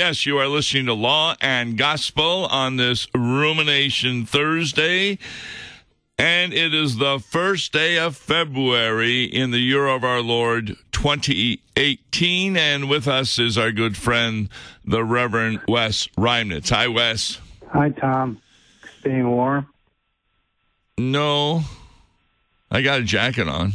Yes, you are listening to Law and Gospel on this Rumination Thursday. And it is the first day of February in the year of our Lord 2018. And with us is our good friend, the Reverend Wes Reimnitz. Hi, Wes. Hi, Tom. Staying warm? No. I got a jacket on.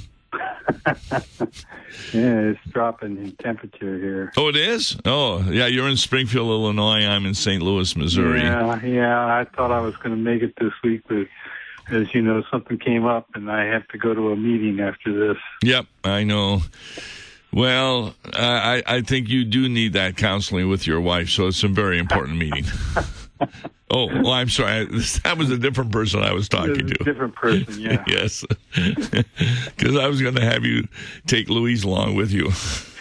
Yeah, it's dropping in temperature here. Oh, it is? Oh, yeah, you're in Springfield, Illinois. I'm in St. Louis, Missouri. Yeah, I thought I was going to make it this week, but as you know, something came up, and I have to go to a meeting after this. Yep, I know. Well, I think you do need that counseling with your wife, so it's a very important meeting. Oh, well, I'm sorry. That was a different person I was talking to. A different person, yeah. Yes. Because I was going to have you take Louise along with you.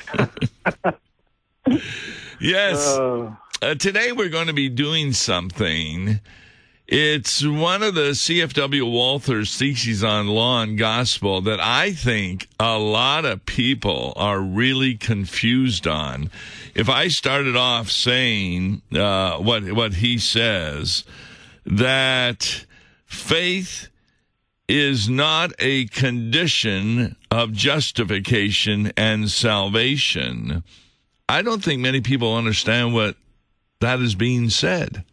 Yes. Today we're going to be doing something. It's one of the C.F.W. Walther's theses on law and gospel that I think a lot of people are really confused on. If I started off saying what he says, that faith is not a condition of justification and salvation, I don't think many people understand what that is being said.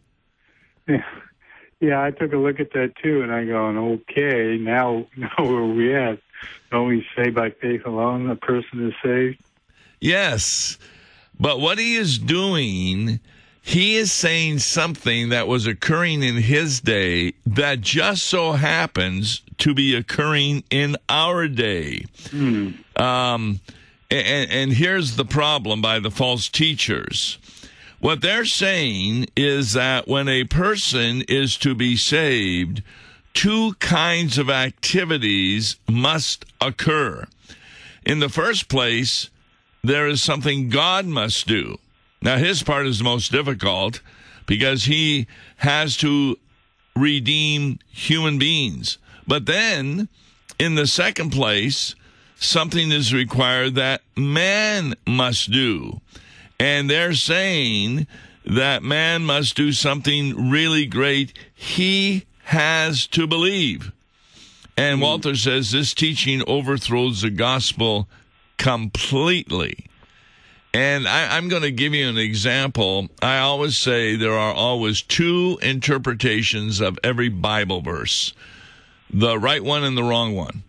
Yeah, I took a look at that too, and I'm going, okay, now where are we at? Don't we say by faith alone a person is saved? Yes, but what he is doing, he is saying something that was occurring in his day that just so happens to be occurring in our day. And here's the problem by the false teachers. What they're saying is that when a person is to be saved, two kinds of activities must occur. In the first place, there is something God must do. Now, his part is the most difficult because he has to redeem human beings. But then, in the second place, something is required that man must do. And they're saying that man must do something really great. He has to believe. And Walther says this teaching overthrows the gospel completely. And I'm going to give you an example. I always say there are always two interpretations of every Bible verse, the right one and the wrong one.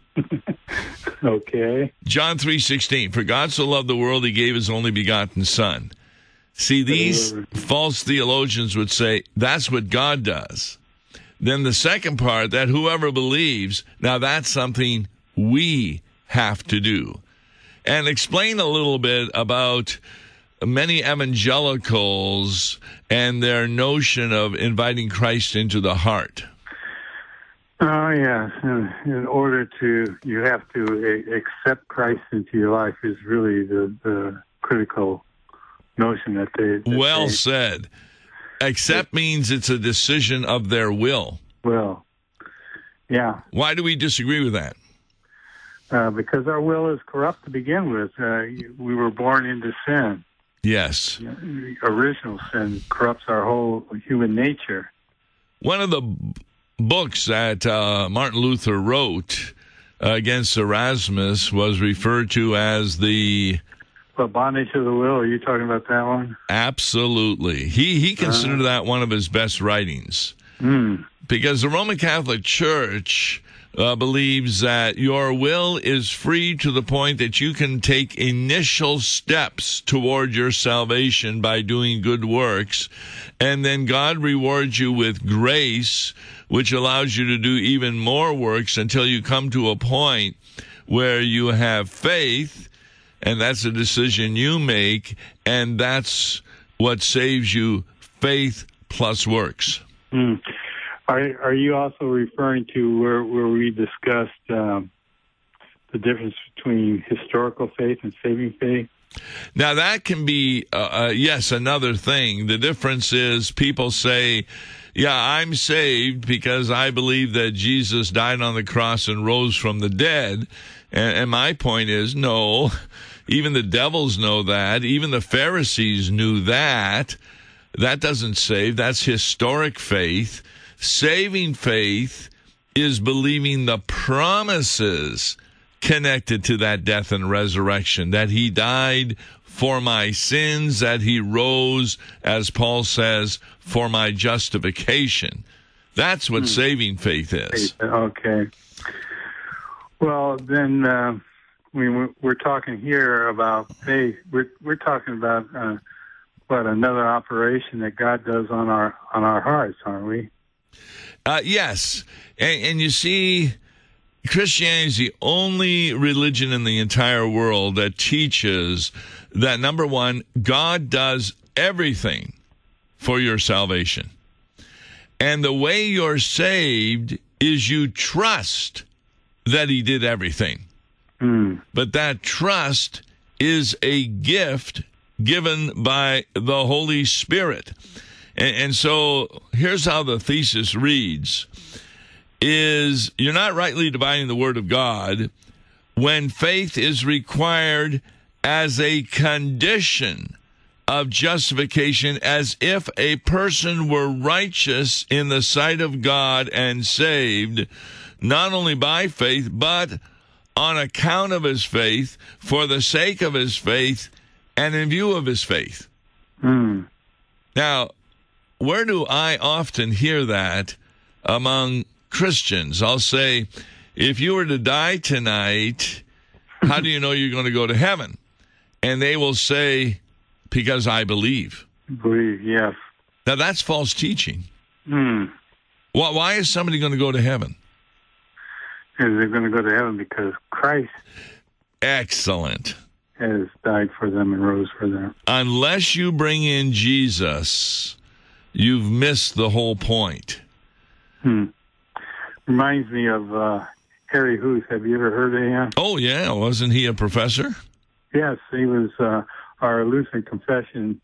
Okay. John 3:16, for God so loved the world, he gave his only begotten son. See, these false theologians would say that's what God does. Then the second part, that whoever believes, now that's something we have to do. And explain a little bit about many evangelicals and their notion of inviting Christ into the heart. Oh, yeah. In order to, you have to accept Christ into your life is really the critical notion that they... Well said. Accept means it's a decision of their will. Well, yeah. Why do we disagree with that? Because our will is corrupt to begin with. We were born into sin. Yes. Original sin corrupts our whole human nature. One of the books that Martin Luther wrote against Erasmus was referred to as the Bondage of the Will. Are you talking about that one? Absolutely. He considered that one of his best writings. Because the Roman Catholic Church believes that your will is free to the point that you can take initial steps toward your salvation by doing good works, and then God rewards you with grace, which allows you to do even more works until you come to a point where you have faith, and that's a decision you make, and that's what saves you, faith plus works. Are you also referring to where we discussed the difference between historical faith and saving faith? Now, that can be, yes, another thing. The difference is people say, yeah, I'm saved because I believe that Jesus died on the cross and rose from the dead. And my point is, no, even the devils know that. Even the Pharisees knew that. That doesn't save. That's historic faith. Saving faith is believing the promises connected to that death and resurrection, that he died for my sins, that he rose, as Paul says, for my justification. That's what saving faith is. Okay. Well, then we're talking here about faith. We're talking about another operation that God does on our hearts, aren't we? Yes, and you see, Christianity is the only religion in the entire world that teaches that, number one, God does everything for your salvation. And the way you're saved is you trust that he did everything. But that trust is a gift given by the Holy Spirit. And so here's how the thesis reads, is you're not rightly dividing the word of God when faith is required as a condition of justification, as if a person were righteous in the sight of God and saved, not only by faith, but on account of his faith, for the sake of his faith, and in view of his faith. Now, where do I often hear that among Christians? I'll say, if you were to die tonight, how do you know you're going to go to heaven? And they will say, because I believe. Believe, yes. Now, that's false teaching. Why is somebody going to go to heaven? Because they're going to go to heaven because Christ Excellent. has died for them and rose for them. Unless you bring in Jesus, you've missed the whole point. Reminds me of Harry Huth. Have you ever heard of him? Oh, yeah. Wasn't he a professor? Yes, he was our Lutheran confession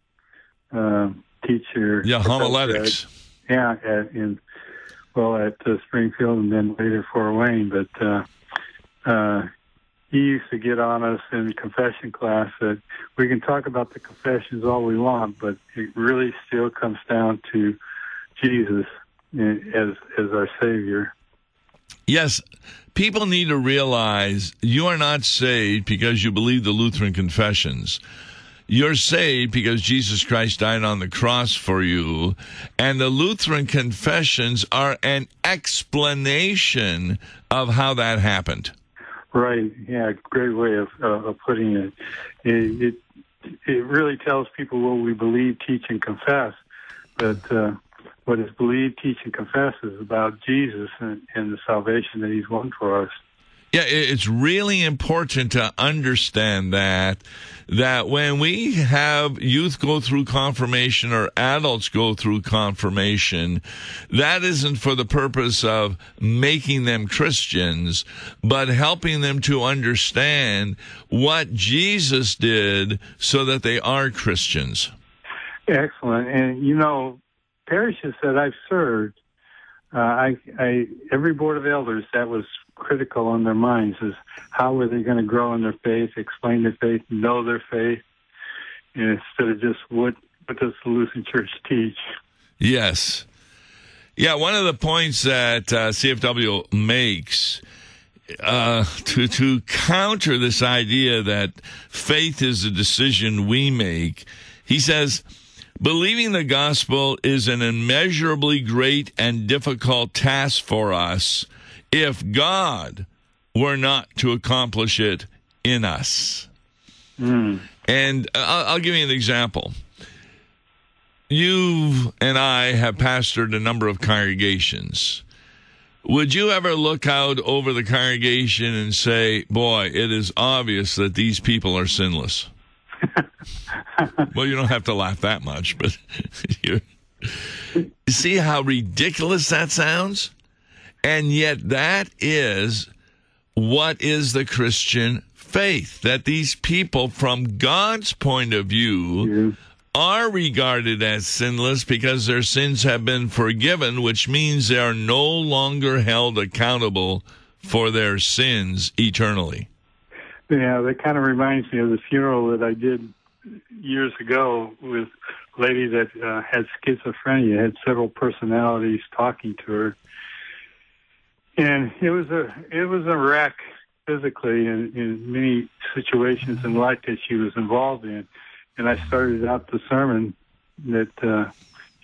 teacher. Yeah, homiletics. At Springfield and then later Fort Wayne. But he used to get on us in confession class that we can talk about the confessions all we want, but it really still comes down to Jesus as our Savior. Yes, people need to realize you are not saved because you believe the Lutheran confessions. You're saved because Jesus Christ died on the cross for you, and the Lutheran confessions are an explanation of how that happened. Right. Yeah, great way of putting it. It really tells people what we believe, teach, and confess. But what is believe, teach, and confess is about Jesus and the salvation that he's won for us. Yeah, it's really important to understand that when we have youth go through confirmation or adults go through confirmation, that isn't for the purpose of making them Christians, but helping them to understand what Jesus did so that they are Christians. Excellent. And, parishes that I've served, every board of elders, that was critical on their minds is how are they going to grow in their faith, explain their faith, know their faith, instead of just what does the Lutheran Church teach. Yes. Yeah, one of the points that CFW makes to counter this idea that faith is a decision we make, he says, believing the gospel is an immeasurably great and difficult task for us if God were not to accomplish it in us. And I'll give you an example. You and I have pastored a number of congregations. Would you ever look out over the congregation and say, boy, it is obvious that these people are sinless? Well, you don't have to laugh that much, but you see how ridiculous that sounds? And yet that is what is the Christian faith, that these people, from God's point of view, are regarded as sinless because their sins have been forgiven, which means they are no longer held accountable for their sins eternally. Yeah, that kind of reminds me of the funeral that I did years ago with lady that had schizophrenia, had several personalities talking to her, and it was a wreck physically in many situations in life that she was involved in. And I started out the sermon that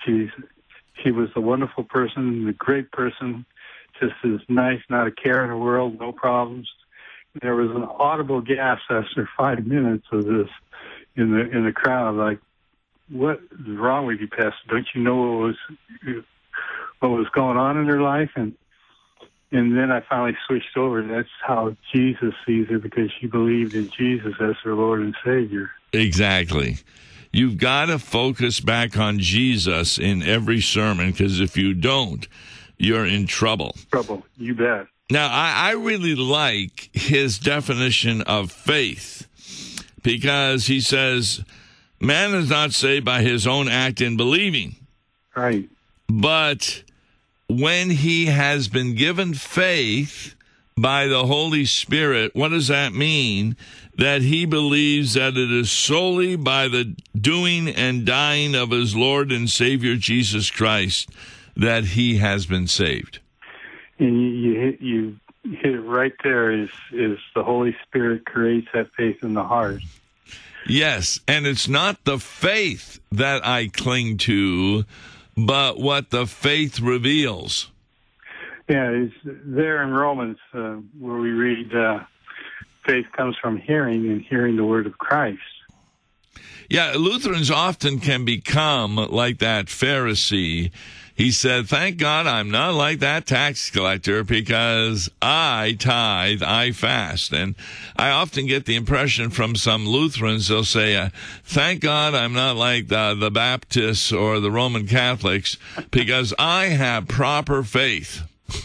she was a wonderful person, a great person, just as nice, not a care in the world, no problems. There was an audible gasp after 5 minutes of this in the crowd, like, "What is wrong with you, Pastor? Don't you know what was going on in her life?" And then I finally switched over. That's how Jesus sees her, because she believed in Jesus as her Lord and Savior. Exactly. You've got to focus back on Jesus in every sermon, because if you don't, you're in trouble. Trouble, you bet. Now, I really like his definition of faith, because he says, man is not saved by his own act in believing. Right. But when he has been given faith by the Holy Spirit, what does that mean? That he believes that it is solely by the doing and dying of his Lord and Savior Jesus Christ that he has been saved. And you hit it right there, is the Holy Spirit creates that faith in the heart. Yes, and it's not the faith that I cling to, but what the faith reveals. Yeah, it's there in Romans where we read faith comes from hearing, and hearing the word of Christ. Yeah, Lutherans often can become like that Pharisee. He said, thank God I'm not like that tax collector, because I tithe, I fast. And I often get the impression from some Lutherans, they'll say, thank God I'm not like the Baptists or the Roman Catholics, because I have proper faith.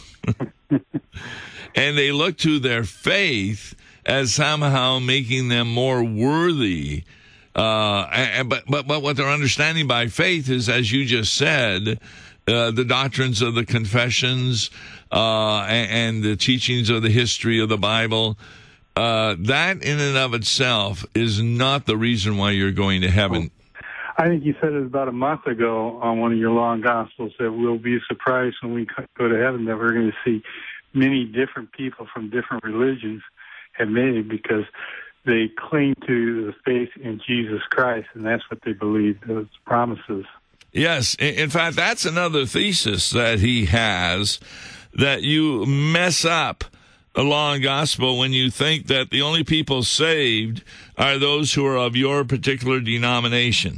And they look to their faith as somehow making them more worthy. But what they're understanding by faith is, as you just said, the doctrines of the confessions and the teachings of the history of the Bible. That in and of itself is not the reason why you're going to heaven. I think you said it about a month ago on one of your long Gospels that we'll be surprised when we go to heaven that we're going to see many different people from different religions have made it, because they cling to the faith in Jesus Christ, and that's what they believe, those promises. Yes. In fact, that's another thesis that he has, that you mess up a long gospel when you think that the only people saved are those who are of your particular denomination.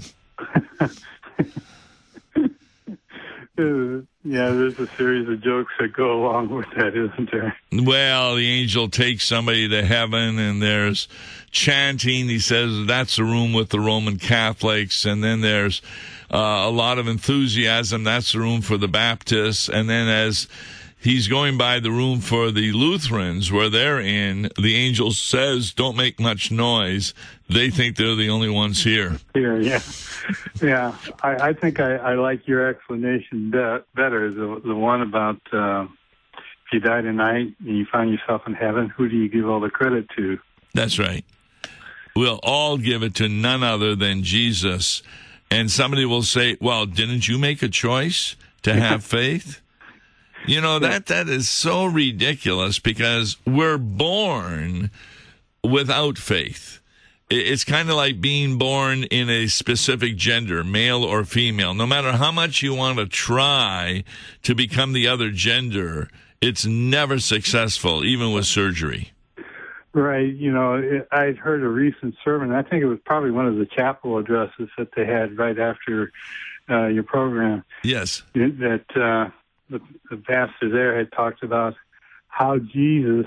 Yeah, there's a series of jokes that go along with that, isn't there? Well, the angel takes somebody to heaven, and there's chanting. He says that's the room with the Roman Catholics, and then there's a lot of enthusiasm. That's the room for the Baptists. And then as he's going by the room for the Lutherans, where they're in, the angel says, don't make much noise. They think they're the only ones here. Here, yeah. Yeah, I think I like your explanation better, the one about if you die tonight and you find yourself in heaven, who do you give all the credit to? That's right. We'll all give it to none other than Jesus. And somebody will say, well, didn't you make a choice to have faith? You know, that is so ridiculous, because we're born without faith. It's kind of like being born in a specific gender, male or female. No matter how much you want to try to become the other gender, it's never successful, even with surgery. Right. You know, I'd heard a recent sermon. I think it was probably one of the chapel addresses that they had right after your program. Yes. That the pastor there had talked about how Jesus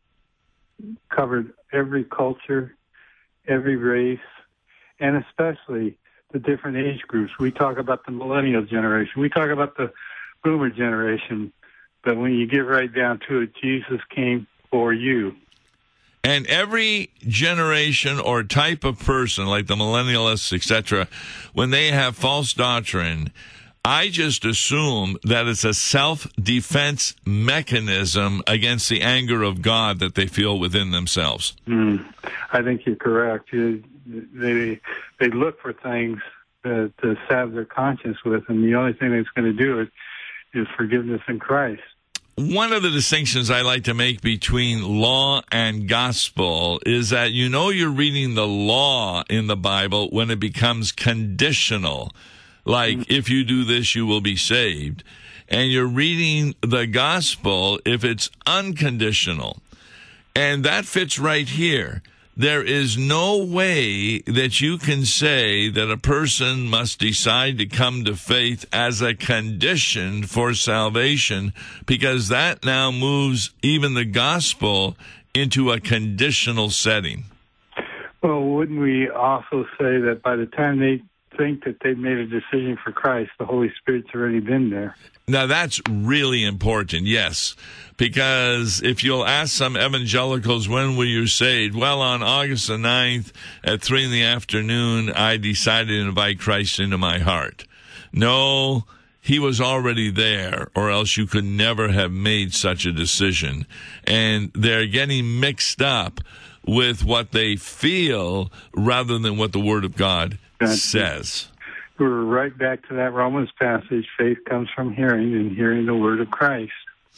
covered every culture, every race, and especially the different age groups. We talk about the millennial generation. We talk about the boomer generation. But when you get right down to it, Jesus came for you. And every generation or type of person, like the millennialists, etc., when they have false doctrine, I just assume that it's a self-defense mechanism against the anger of God that they feel within themselves. I think you're correct. They look for things to salve their conscience with, and the only thing that's going to do it is forgiveness in Christ. One of the distinctions I like to make between law and gospel is that you're reading the law in the Bible when it becomes conditional. Like, if you do this, you will be saved. And you're reading the gospel if it's unconditional. And that fits right here. There is no way that you can say that a person must decide to come to faith as a condition for salvation, because that now moves even the gospel into a conditional setting. Well, wouldn't we also say that by the time they think that they've made a decision for Christ, the Holy Spirit's already been there? Now, that's really important, yes, because if you'll ask some evangelicals, when were you saved? Well, on August the 9th at 3 in the afternoon, I decided to invite Christ into my heart. No, he was already there, or else you could never have made such a decision. And they're getting mixed up with what they feel rather than what the Word of God says. We're right back to that Romans passage. Faith comes from hearing, and hearing the word of Christ.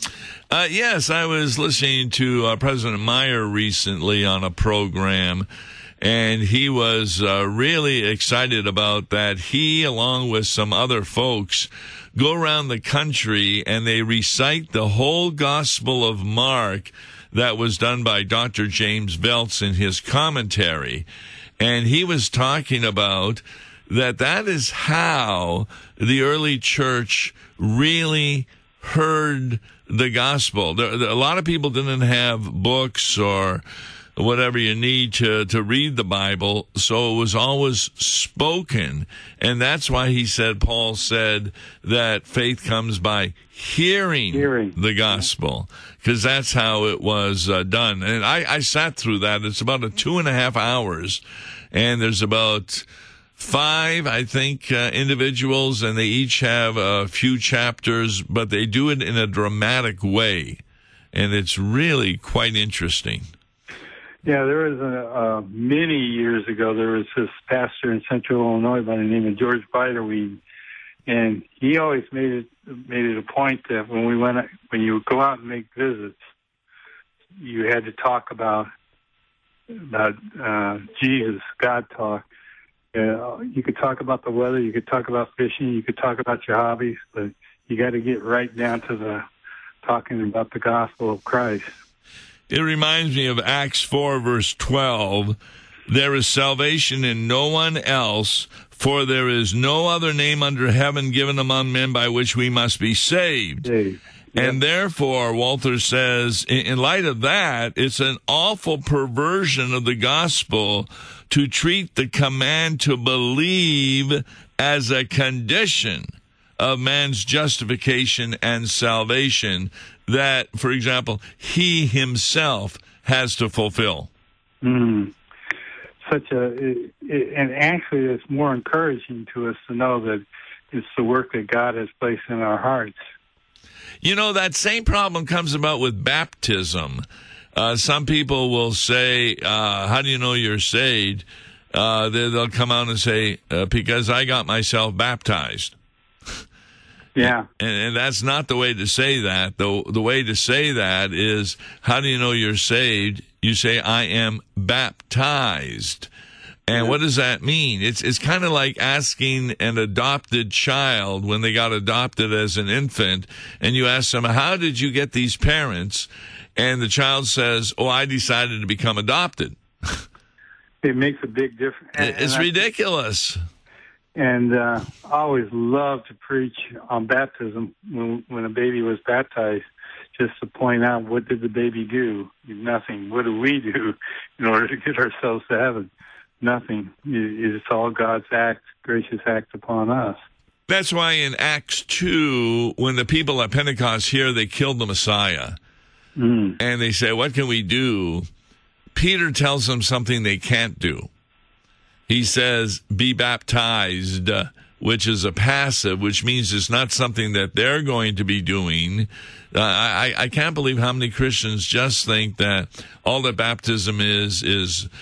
Yes, I was listening to President Meyer recently on a program, and he was really excited about that. He, along with some other folks, go around the country and they recite the whole Gospel of Mark that was done by Dr. James Veltz in his commentary. And he was talking about that is how the early church really heard the gospel. A lot of people didn't have books or whatever you need to read the Bible, so it was always spoken. And that's why Paul said that faith comes by hearing the gospel, because that's how it was done. And I sat through that. It's about 2.5 hours, and there's about 5, I think, individuals, and they each have a few chapters, but they do it in a dramatic way, and it's really quite interesting. Yeah, there was many years ago, there was this pastor in Central Illinois by the name of George Biderweed, and he always made it a point that when you would go out and make visits, you had to talk about Jesus, God talk. You could talk about the weather, you could talk about fishing, you could talk about your hobbies, but you got to get right down to the talking about the gospel of Christ. It reminds me of Acts 4, verse 12. There is salvation in no one else, for there is no other name under heaven given among men by which we must be saved. Yep. And therefore, Walther says, in light of that, it's an awful perversion of the gospel to treat the command to believe as a condition of man's justification and salvation that, for example, he himself has to fulfill. And actually it's more encouraging to us to know that it's the work that God has placed in our hearts. That same problem comes about with baptism. Some people will say, how do you know you're saved? They'll come out and say, because I got myself baptized. Yeah. And that's not the way to say that. The way to say that is, how do you know you're saved? You say, I am baptized. And what does that mean? It's kind of like asking an adopted child when they got adopted as an infant, and you ask them, how did you get these parents? And the child says, I decided to become adopted. It makes a big difference. It's ridiculous. And I always loved to preach on baptism when a baby was baptized, just to point out, what did the baby do? Nothing. What do we do in order to get ourselves to heaven? Nothing. It's all God's gracious act upon us. That's why in Acts 2, when the people at Pentecost hear they killed the Messiah, and they say, what can we do? Peter tells them something they can't do. He says, be baptized, which is a passive, which means it's not something that they're going to be doing. I can't believe how many Christians just think that all that baptism is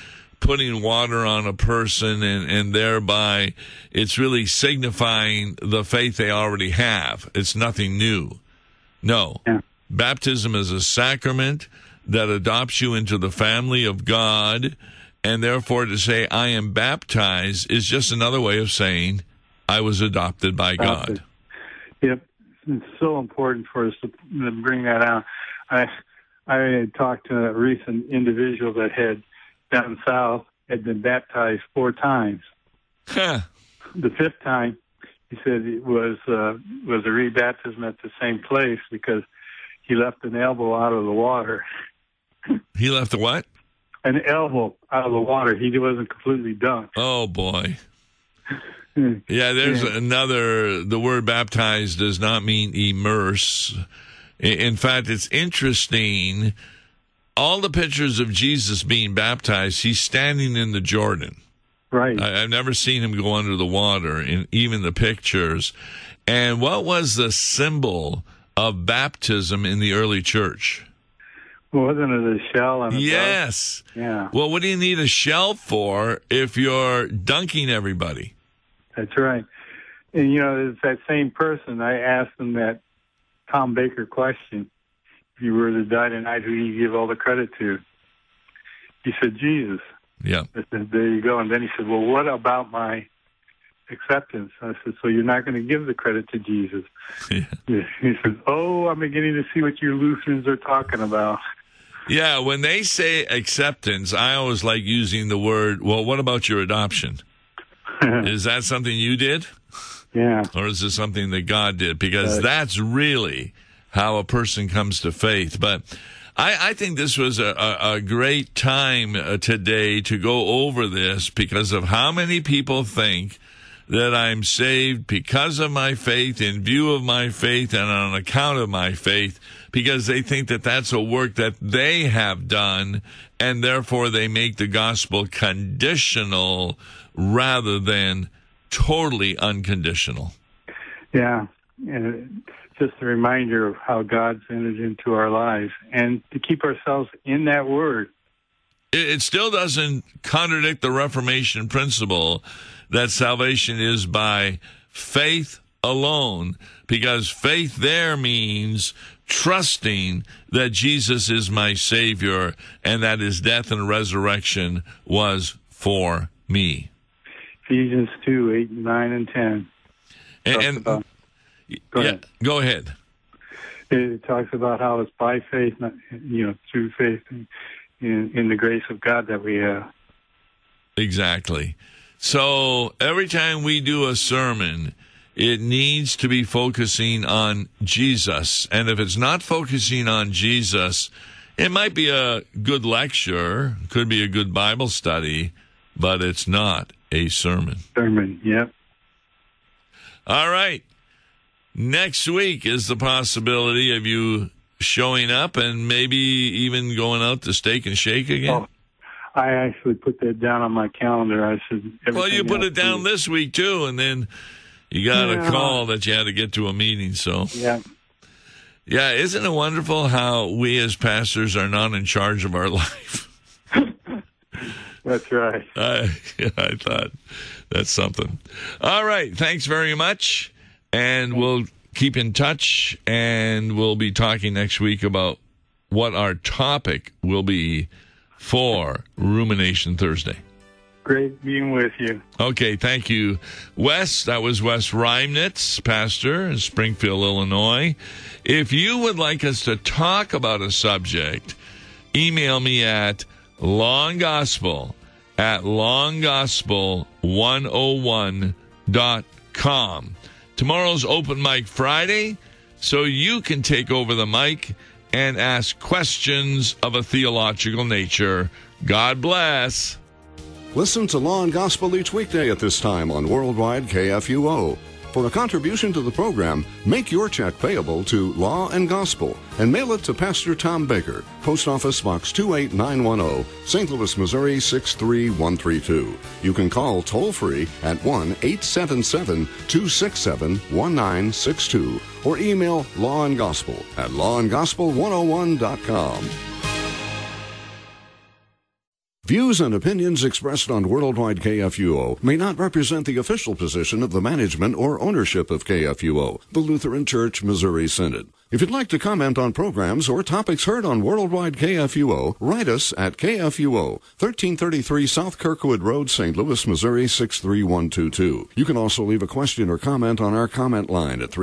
putting water on a person and thereby it's really signifying the faith they already have. It's nothing new. No. Yeah. Baptism is a sacrament that adopts you into the family of God, and therefore to say, I am baptized, is just another way of saying, I was adopted by God. Yep. It's so important for us to bring that out. I had talked to a recent individual that had, down south, had been baptized 4 times. Huh. The 5th time, he said it was a rebaptism at the same place because he left an elbow out of the water. He left the what? An elbow out of the water. He wasn't completely dunked. Oh, boy. Yeah, there's another, the word baptized does not mean immerse. In fact, it's interesting, all the pictures of Jesus being baptized, he's standing in the Jordan. Right. I've never seen him go under the water in even the pictures. And what was the symbol of baptism in the early church? Wasn't it a shell and a Yes. dove? Yeah. Well, what do you need a shell for if you're dunking everybody? That's right. And, it's that same person. I asked him that Tom Baker question. If you were to die tonight, who do you give all the credit to? He said, Jesus. Yeah. I said, there you go. And then he said, well, what about my acceptance? I said, so you're not going to give the credit to Jesus? Yeah. He said, oh, I'm beginning to see what you Lutherans are talking about. Yeah, when they say acceptance, I always like using the word, well, what about your adoption? Is that something you did? Yeah. Or is it something that God did? Because that's really how a person comes to faith. But I think this was a great time today to go over this because of how many people think that I'm saved because of my faith, in view of my faith, and on account of my faith, because they think that that's a work that they have done, and therefore they make the gospel conditional rather than totally unconditional. Yeah, and just a reminder of how God's entered into our lives, and to keep ourselves in that Word. It still doesn't contradict the Reformation principle that salvation is by faith alone, because faith there means trusting that Jesus is my Savior and that his death and resurrection was for me. Ephesians 2, 8, 9, and 10. Go ahead. It talks about how it's by faith, not, through faith in the grace of God that we have. Exactly. So every time we do a sermon, it needs to be focusing on Jesus. And if it's not focusing on Jesus, it might be a good lecture, could be a good Bible study, but it's not a sermon. Sermon, yep. All right. Next week is the possibility of you showing up and maybe even going out to Steak and Shake again. Oh, I actually put that down on my calendar. I said, well, you put it down this week too, and then you got a call that you had to get to a meeting. So yeah, isn't it wonderful how we as pastors are not in charge of our life? That's right. I thought that's something. All right, thanks very much, and we'll keep in touch, and we'll be talking next week about what our topic will be for Rumination Thursday. Great being with you. Okay, thank you, Wes. That was Wes Reimnitz, pastor in Springfield, Illinois. If you would like us to talk about a subject, email me at longgospel@longgospel101.com. Tomorrow's Open Mic Friday, so you can take over the mic and ask questions of a theological nature. God bless. Listen to Law and Gospel each weekday at this time on Worldwide KFUO. For a contribution to the program, make your check payable to Law and Gospel and mail it to Pastor Tom Baker, Post Office Box 28910, St. Louis, Missouri 63132. You can call toll-free at 1-877-267-1962 or email lawandgospel@lawandgospel101.com. Views and opinions expressed on Worldwide KFUO may not represent the official position of the management or ownership of KFUO, the Lutheran Church Missouri Synod. If you'd like to comment on programs or topics heard on Worldwide KFUO, write us at KFUO, 1333 South Kirkwood Road, St. Louis, Missouri, 63122. You can also leave a question or comment on our comment line at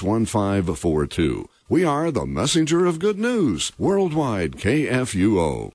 314-996-1542. We are the messenger of good news, Worldwide KFUO.